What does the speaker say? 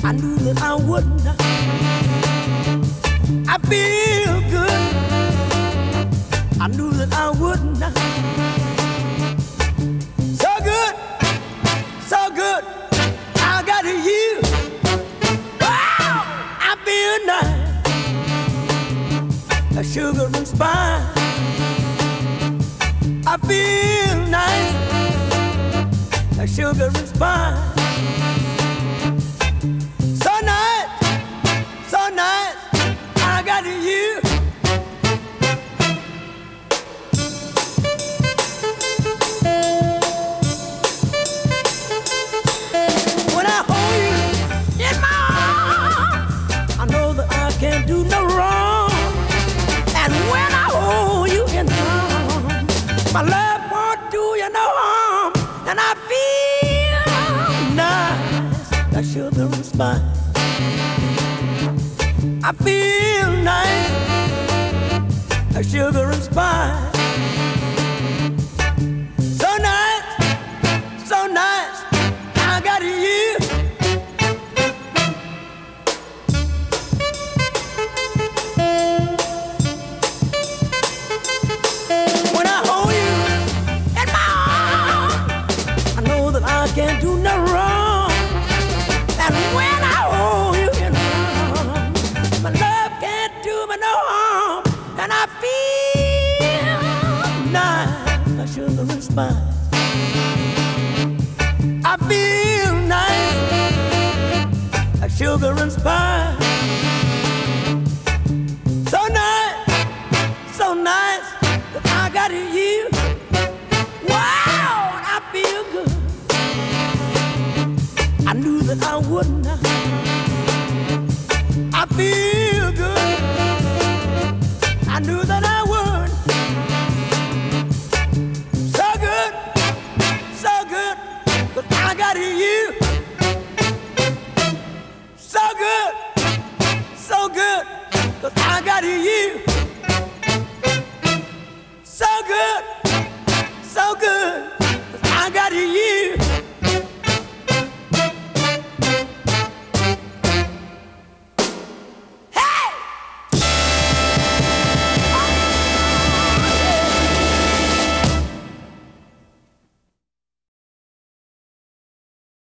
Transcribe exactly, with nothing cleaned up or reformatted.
I knew that I wouldn't. I feel good. I knew that I wouldn't. So good, so good. I got you. Wow, I feel nice. A sugar and spice. I feel nice. A sugar and spice. So nice, so nice. I got you. When I hold you in my arms, I know that I can't do no wrong. And when I hold you in my arms, my love won't do you no harm. And I feel nice, like sugar and spice. I feel nice, like sugar and spice. So nice, so nice, I got you. When I hold you in my arms, I know that I can't do no wrong. And when I hold you in my arms, my love can't do me no harm. And I feel nice, like sugar and spice. I feel nice, like sugar and spice. So nice, so nice that I got you. Wow, I feel good. I knew that I wouldn't. I feel good. I knew that I would. So good, so good, but I got you. So good, so good, but I got you.